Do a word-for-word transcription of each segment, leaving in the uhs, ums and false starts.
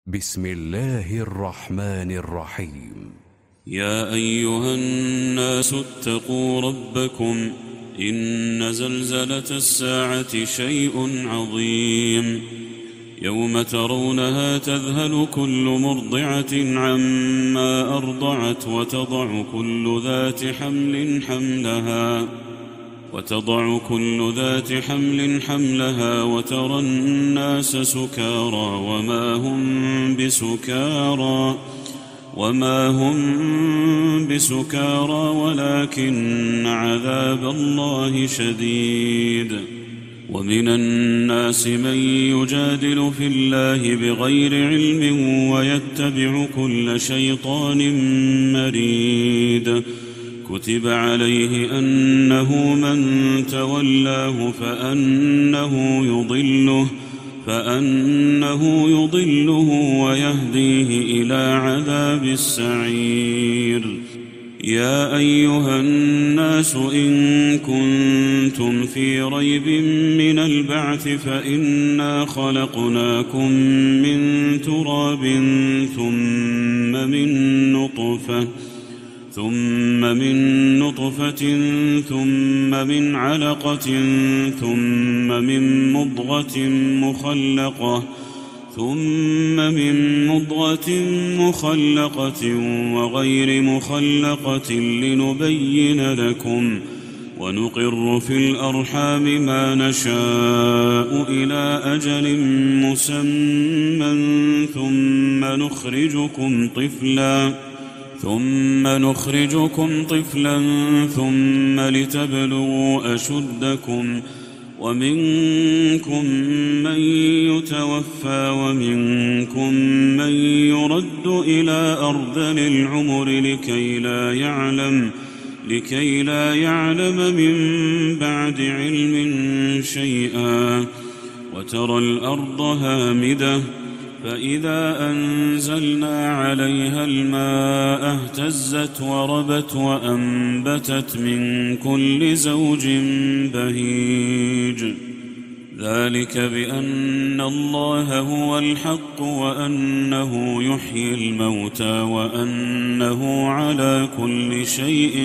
بسم الله الرحمن الرحيم. يا أيها الناس اتقوا ربكم إن زلزلة الساعة شيء عظيم يوم ترونها تذهل كل مرضعة عما أرضعت وتضع كل ذات حمل حملها وتضع كل ذات حمل حملها وترى الناس سكارى وما هم بسكارى وما هم بسكارى ولكن عذاب الله شديد. ومن الناس من يجادل في الله بغير علم ويتبع كل شيطان مريد. كتب عليه أنه من تولاه فأنه يضله فأنه يضله ويهديه إلى عذاب السعير. يا أيها الناس إن كنتم في ريب من البعث فإنا خلقناكم من تراب ثم من نطفة ثم من نطفة ثم من علقة ثم من مضغة مخلقة ثم من مضغة مخلقة وغير مخلقة لنبين لكم ونقر في الأرحام ما نشاء إلى أجل مسمى ثم نخرجكم طفلاً ثم نخرجكم طفلا ثم لتبلغوا أشدكم ومنكم من يتوفى ومنكم من يرد إلى أرذل العمر لكي لا يعلم لكي لا يعلم من بعد علم شيئا. وترى الأرض هامدة فإذا أنزلنا عليها الماء اهتزت وربت وأنبتت من كل زوج بهيج. ذلك بأن الله هو الحق وأنه يحيي الموتى وأنه على كل شيء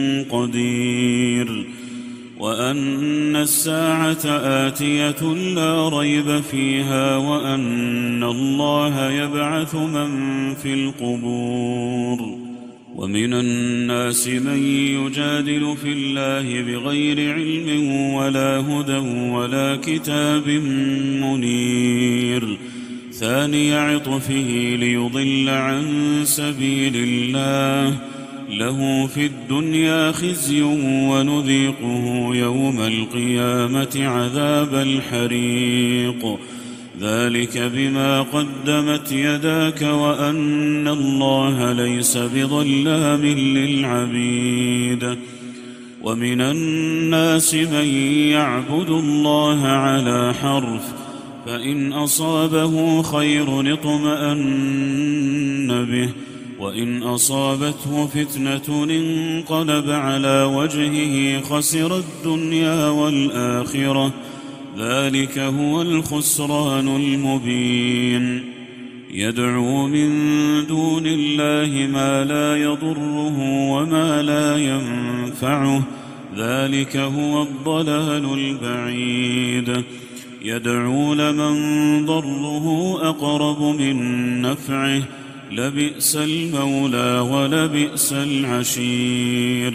قدير وأن الساعة آتية لا ريب فيها وأن الله يبعث من في القبور. ومن الناس من يجادل في الله بغير علم ولا هدى ولا كتاب منير. ثاني عطفه ليضل عن سبيل الله له في الدنيا خزي ونذيقه يوم القيامة عذاب الحريق. ذلك بما قدمت يداك وأن الله ليس بظلام للعبيد. ومن الناس من يعبد الله على حرف فإن أصابه خير اطمأن به وإن أصابته فتنة انقلب على وجهه خسر الدنيا والآخرة. ذلك هو الخسران المبين. يدعو من دون الله ما لا يضره وما لا ينفعه. ذلك هو الضلال البعيد. يدعو لمن ضره أقرب من نفعه لبئس المولى ولبئس العشير.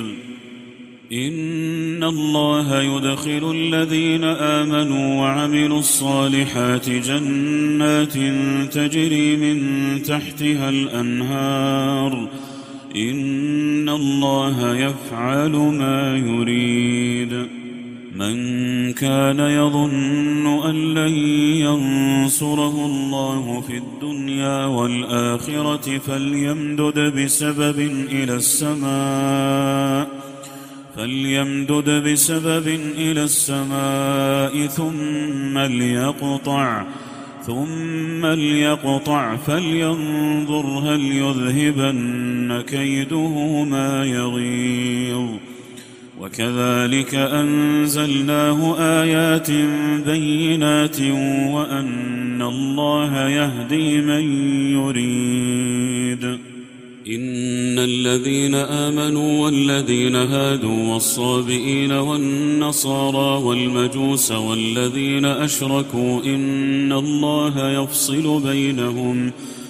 إن الله يدخل الذين آمنوا وعملوا الصالحات جنات تجري من تحتها الأنهار. إن الله يفعل ما يريد. من كان يظن أن لن ينصره الله في الدنيا والآخرة فليمدد بسبب إلى السماء فليمدد بسبب إلى السماء ثم ليقطع ثم ليقطع فلينظر هل يذهبن كيده ما يغيظ. وكذلك أنزلناه آيات بينات وأن الله يهدي من يريد. إن الذين آمنوا والذين هادوا والصابئين والنصارى والمجوس والذين أشركوا إن الله يفصل بينهم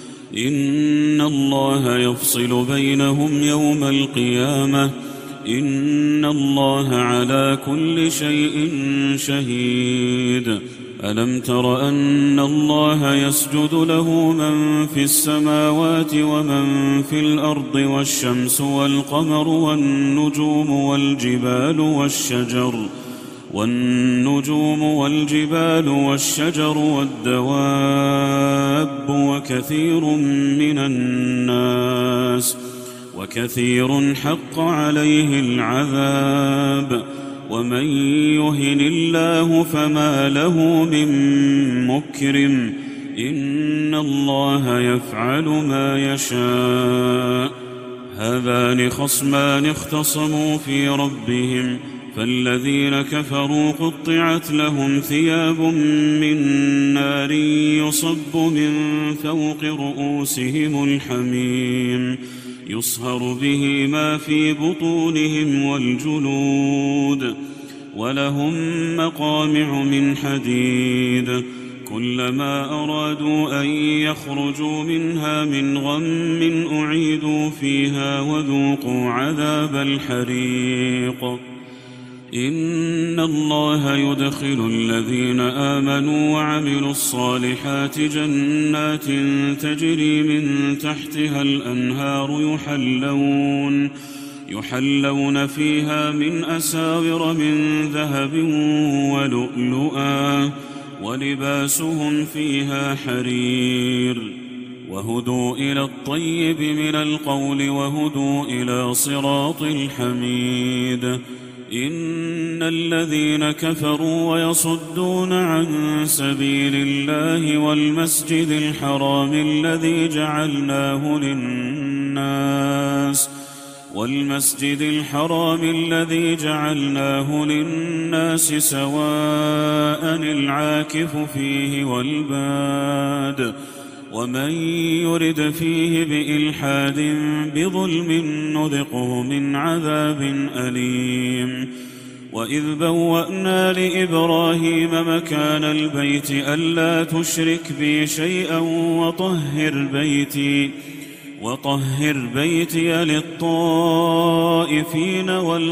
إن الله يفصل بينهم يوم القيامة إن الله على كل شيء شهيد. ألم تر أن الله يسجد له من في السماوات ومن في الأرض والشمس والقمر والنجوم والجبال والشجر والنجوم والجبال والشجر والدواب وكثير من الناس وكثير حق عليه العذاب ومن يهن الله فما له من مكرم إن الله يفعل ما يشاء. هذان خصمان اختصموا في ربهم فالذين كفروا قطعت لهم ثياب من نار يصب من فوق رؤوسهم الحميم يصهر به ما في بطونهم والجلود ولهم مقامع من حديد كلما أرادوا أن يخرجوا منها من غم أعيدوا فيها وذوقوا عذاب الحريق. إن الله يدخل الذين آمنوا وعملوا الصالحات جنات تجري من تحتها الأنهار يحلون يحلون فيها من أساور من ذهب ولؤلؤا ولباسهم فيها حرير وهدوا إلى الطيب من القول وهدوا إلى صراط الحميد. إن الذين كفروا ويصدون عن سبيل الله والمسجد الحرام الذي جعلناه للناس والمسجد الحرام الذي جعلناه للناس سواء العاكف فيه والباد ومن يرد فيه بإلحاد بظلم نذقه من عذاب أليم. وإذ بوأنا لإبراهيم مكان البيت ألا تشرك بي شيئا وطهر بيتي وطهر بيتي للطائفين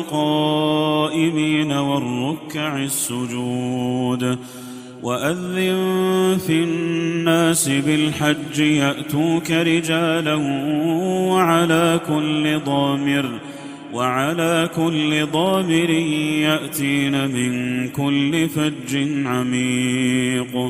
والقائمين والركع السجود. وأذن في الناس بالحج يأتوك رجالا وعلى كل ضامر وعلى كل ضامر يأتين من كل فج عميق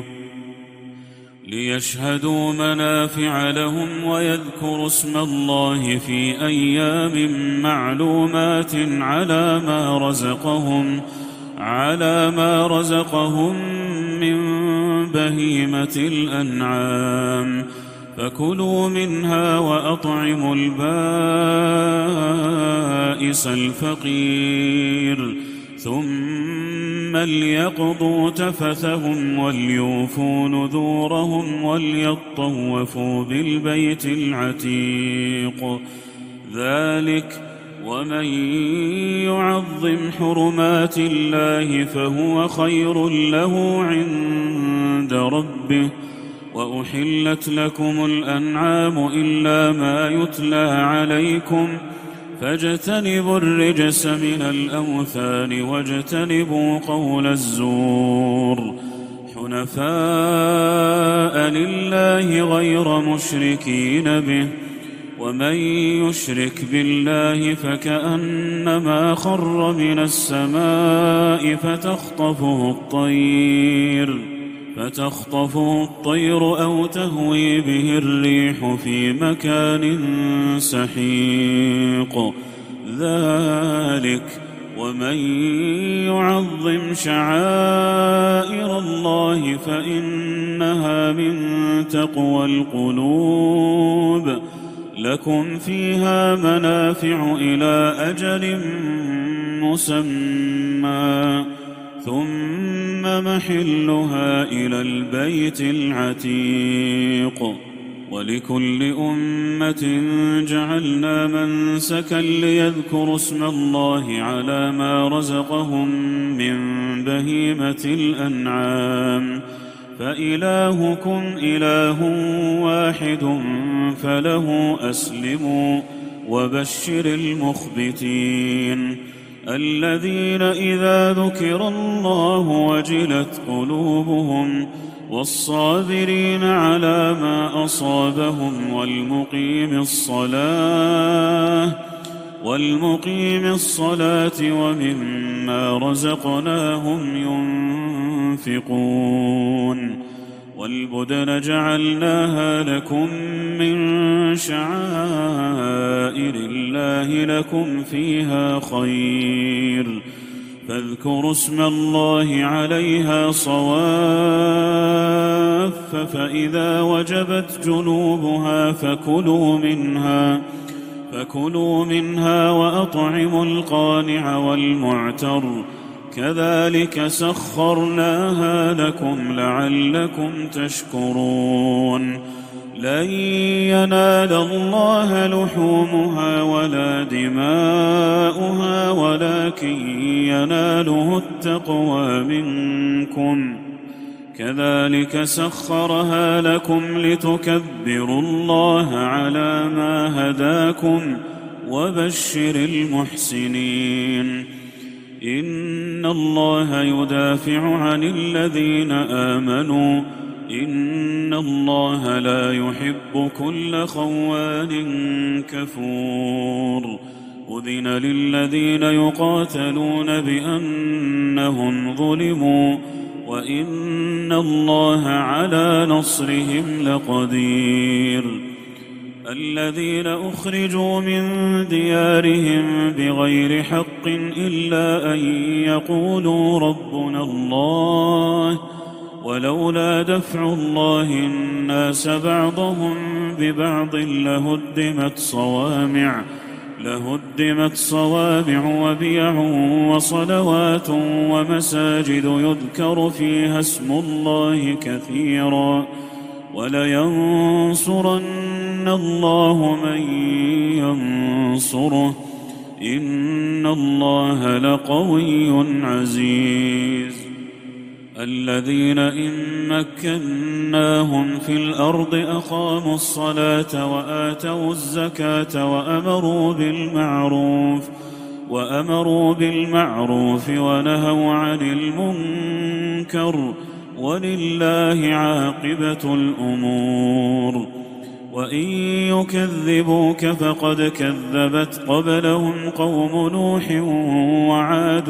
ليشهدوا منافع لهم ويذكروا اسم الله في أيام معلومات على ما رزقهم على ما رزقهم من بهيمة الأنعام فكلوا منها وأطعموا البائس الفقير ثم ليقضوا تفثهم وليوفوا نذورهم وليطوفوا بالبيت العتيق. ذلك ومن يعظم حرمات الله فهو خير له عند ربه. وأحلت لكم الأنعام إلا ما يتلى عليكم فاجتنبوا الرجس من الأوثان واجتنبوا قول الزور حنفاء لله غير مشركين به ومن يشرك بالله فكأنما خر من السماء فتخطفه الطير فتخطفه الطير أو تهوي به الريح في مكان سحيق. ذلك ومن يعظم شعائر الله فإنها من تقوى القلوب. لكم فيها منافع إلى أجل مسمى ثم محلها إلى البيت العتيق. ولكل أمة جعلنا منسكا ليذكروا اسم الله على ما رزقهم من بهيمة الأنعام فإلهكم إله واحد فله أسلموا وبشر المخبتين الذين إذا ذكر الله وجلت قلوبهم والصابرين على ما أصابهم والمقيم الصلاة والمقيم الصلاة ومما رزقناهم ينفقون. والبدن جعلناها لكم من شعائر الله لكم فيها خير فاذكروا اسم الله عليها صواف فإذا وجبت جنوبها فكلوا منها فكلوا منها وأطعموا القانع والمعتر كذلك سخرناها لكم لعلكم تشكرون. لن ينال الله لحومها ولا دماؤها ولكن يناله التقوى منكم كذلك سخرها لكم لتكبروا الله على ما هداكم وبشر المحسنين. إن الله يدافع عن الذين آمنوا إن الله لا يحب كل خوان كفور. أذن للذين يقاتلون بأنهم ظلموا وإن الله على نصرهم لقدير. الذين أخرجوا من ديارهم بغير حق إلا أن يقولوا ربنا الله ولولا دفع الله الناس بعضهم ببعض لهدمت صوامع لهدمت صوامع وبيع وصلوات ومساجد يذكر فيها اسم الله كثيرا ولينصرن الله من ينصره إن الله لقوي عزيز. الذين إن مكناهم في الأرض أقاموا الصلاة وآتوا الزكاة وأمروا بالمعروف وأمروا بالمعروف ونهوا عن المنكر ولله عاقبة الأمور. وإن يكذبوك فقد كذبت قبلهم قوم نوح وعاد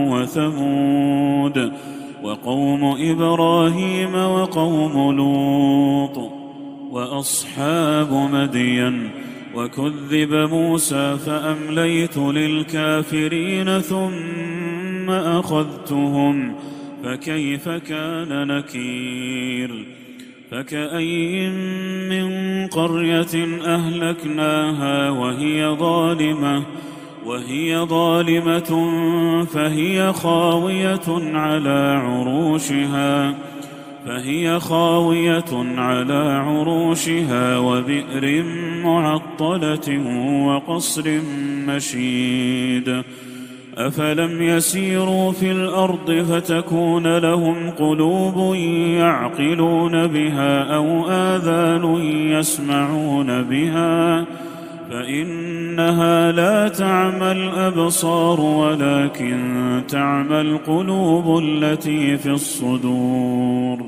وثمود وقوم إبراهيم وقوم لوط وأصحاب مدين وكذب موسى فأمليت للكافرين ثم أخذتهم فكيف كان نكير. فكأين من قرية أهلكناها وهي ظالمة وهي ظالمة فهي خاوية على عروشها فهي خاوية على عروشها وبئر معطلة وقصر مشيد. أفلم يسيروا في الأرض فتكون لهم قلوب يعقلون بها أو آذان يسمعون بها فإنها لا تعمى الأبصار ولكن تعمى القلوب التي في الصدور.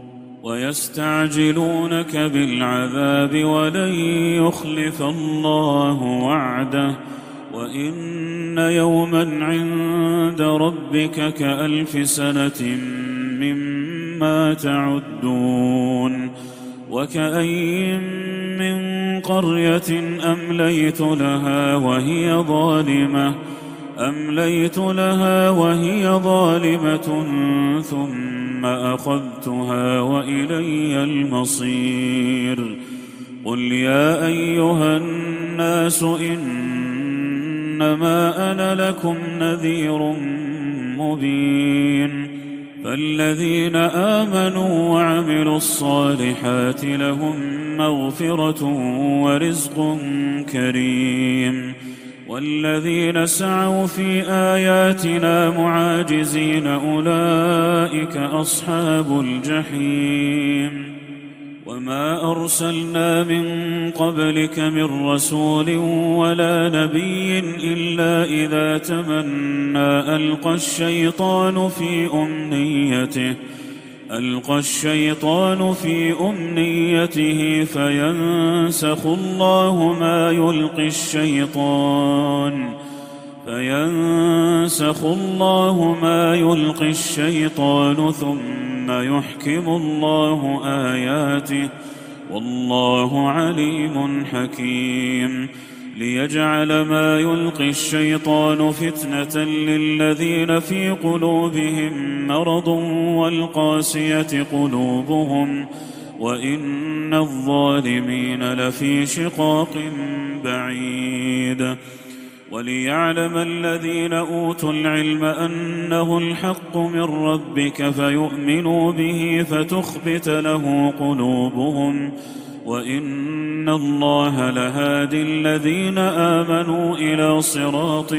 ويستعجلونك بالعذاب ولن يخلف الله وعده وإن يوما عند ربك كألف سنة مما تعدون. وكأين من قرية أمليت لها وهي ظالمة أمليت لها وهي ظالمة ثم أخذتها وإلي المصير. قل يا أيها الناس إن إنما أنا لكم نذير مبين فالذين آمنوا وعملوا الصالحات لهم مغفرة ورزق كريم والذين سعوا في آياتنا معاجزين أولئك أصحاب الجحيم وما أرسلنا من قبلك من رسول ولا نبي إلا إذا تمنى ألقى الشيطان في أمنيته ألقى الشيطان في أمنيته فينسخ الله ما يلقي الشيطان فينسخ الله ما يلقي الشيطان ثم يحكم الله آياته والله عليم حكيم ليجعل ما يلقي الشيطان فتنة للذين في قلوبهم مرض والقاسية قلوبهم وإن الظالمين لفي شقاق بعيد وليعلم الذين أوتوا العلم أنه الحق من ربك فيؤمنوا به فتخبت له قلوبهم وإن الله لهادي الذين آمنوا إلى صراط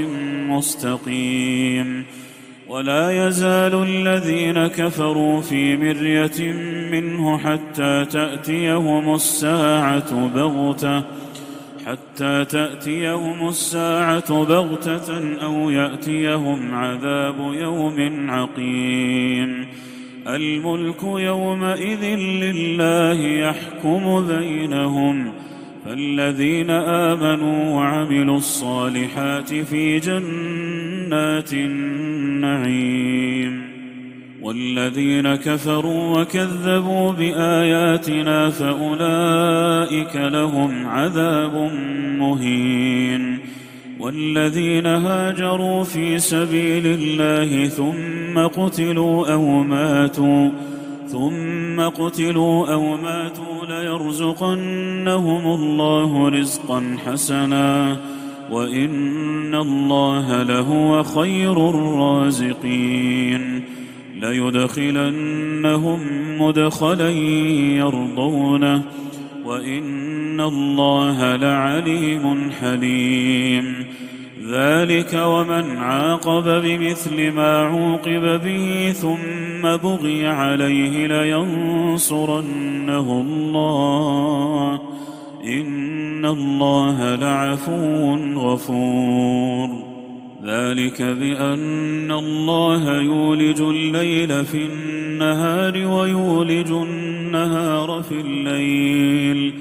مستقيم ولا يزال الذين كفروا في مرية منه حتى تأتيهم الساعة بغتة حتى تأتيهم الساعة بغتة أو يأتيهم عذاب يوم عقيم الملك يومئذ لله يحكم بينهم فالذين آمنوا وعملوا الصالحات في جنات النعيم والذين كفروا وكذبوا بآياتنا فأولئك لهم عذاب مهين والذين هاجروا في سبيل الله ثم قتلوا أو ماتوا ثم قتلوا أو ماتوا ليرزقنهم الله رزقا حسنا وإن الله لهو خير الرازقين ليدخلنهم مدخلا يرضونه وإن الله لعليم حليم ذلك ومن عاقب بمثل ما عوقب به ثم بغي عليه لينصرنه الله إن الله لعفو غفور ذلك بأن الله يولج الليل في النهار ويولج النهار في الليل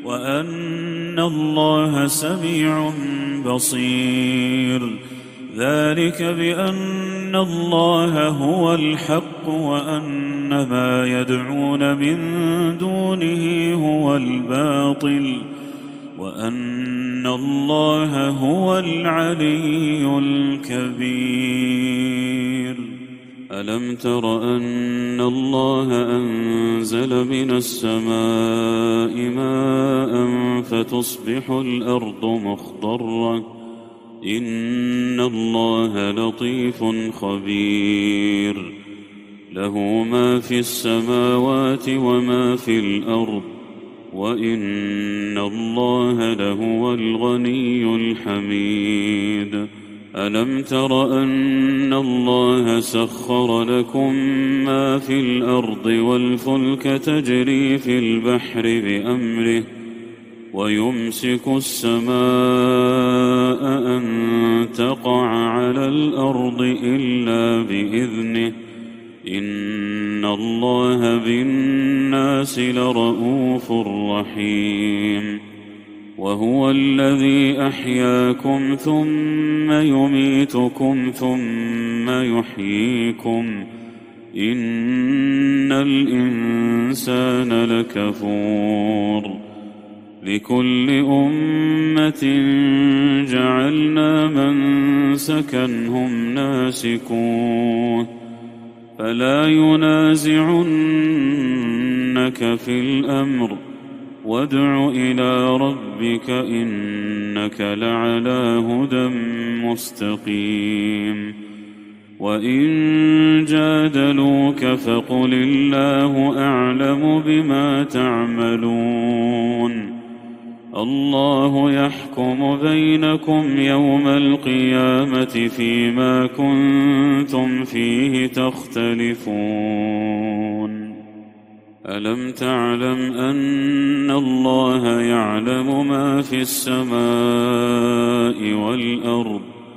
وأن الله سميع بصير ذلك بأن الله هو الحق وأن ما يدعون من دونه هو الباطل وأن الله هو العلي الكبير ألم تر أن الله أنزل من السماء ماء فتصبح الأرض مخضرة إن الله لطيف خبير له ما في السماوات وما في الأرض وإن الله لهو الغني الحميد ألم تر أن الله سخر لكم ما في الأرض والفلك تجري في البحر بأمره ويمسك السماء أن تقع على الأرض إلا بإذنه إن الله بالناس لرءوف رحيم وهو الذي أحياكم ثم يميتكم ثم يحييكم إن الإنسان لكفور لكل أمة جعلنا منسكا هم ناسكوه فلا ينازعنك في الأمر وادع إلى ربك إنك لعلى هدى مستقيم وإن جادلوك فقل الله أعلم بما تعملون الله يحكم بينكم يوم القيامة فيما كنتم فيه تختلفون ألم تعلم أن الله يعلم ما في السماء والأرض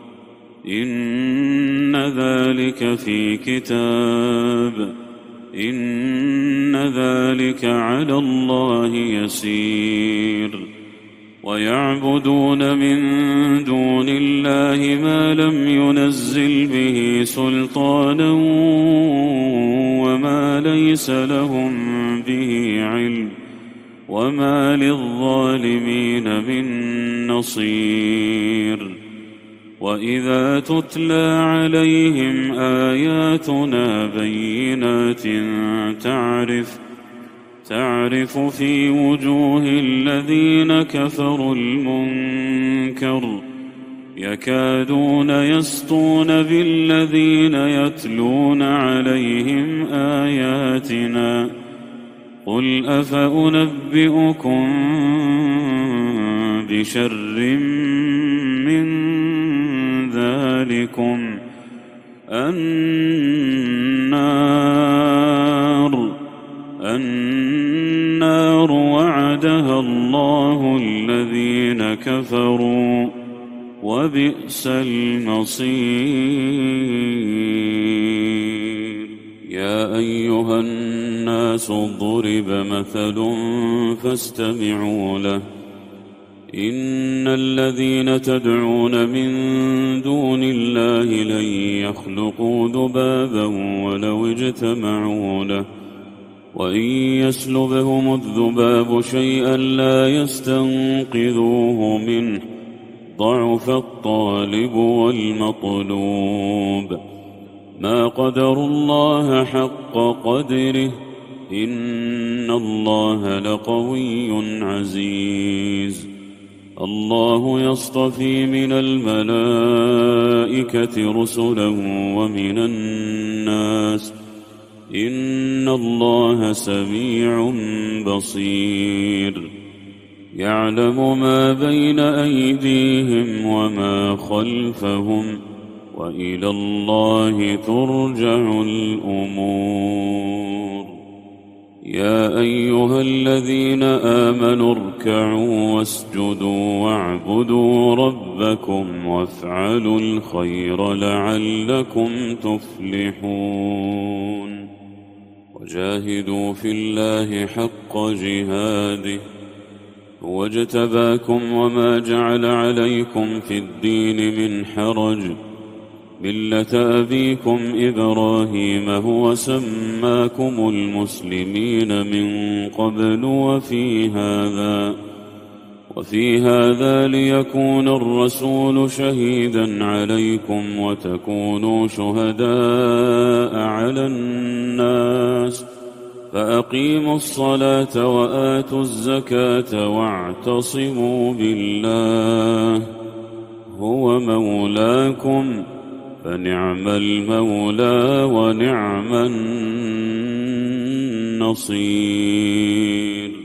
إن ذلك في كتاب إن ذلك على الله يسير ويعبدون من دون الله ما لم ينزل به سلطانا وما ليس لهم به علم وما للظالمين من نصير وإذا تتلى عليهم آياتنا بينات تعرف تعرف في وجوه الذين كفروا المنكر يكادون يسطون بالذين يتلون عليهم آياتنا قل أفأنبئكم بشر من ذلكم النار النار وعدها الله الذين كفروا وبئس المصير يا أيها الناس ضرب مثل فاستمعوا له إن الذين تدعون من دون الله لن يخلقوا ذبابا ولو اجتمعوا له وإن يسلبهم الذباب شيئا لا يستنقذوه منه ضعف الطالب والمطلوب ما قدروا الله حق قدره إن الله لقوي عزيز الله يصطفي من الملائكة رسلا ومن الناس إن الله سميع بصير يعلم ما بين أيديهم وما خلفهم وإلى الله ترجع الأمور يا أيها الذين آمنوا اركعوا واسجدوا واعبدوا ربكم وافعلوا الخير لعلكم تفلحون وجاهدوا في الله حق جهاده هو اجتباكم وما جعل عليكم في الدين من حرج ملة أبيكم إبراهيم هو سماكم المسلمين من قبل وفي هذا وفي هذا ليكون الرسول شهيدا عليكم وتكونوا شهداء على الناس فأقيموا الصلاة وآتوا الزكاة واعتصموا بالله هو مولاكم فنعم المولى ونعم النصير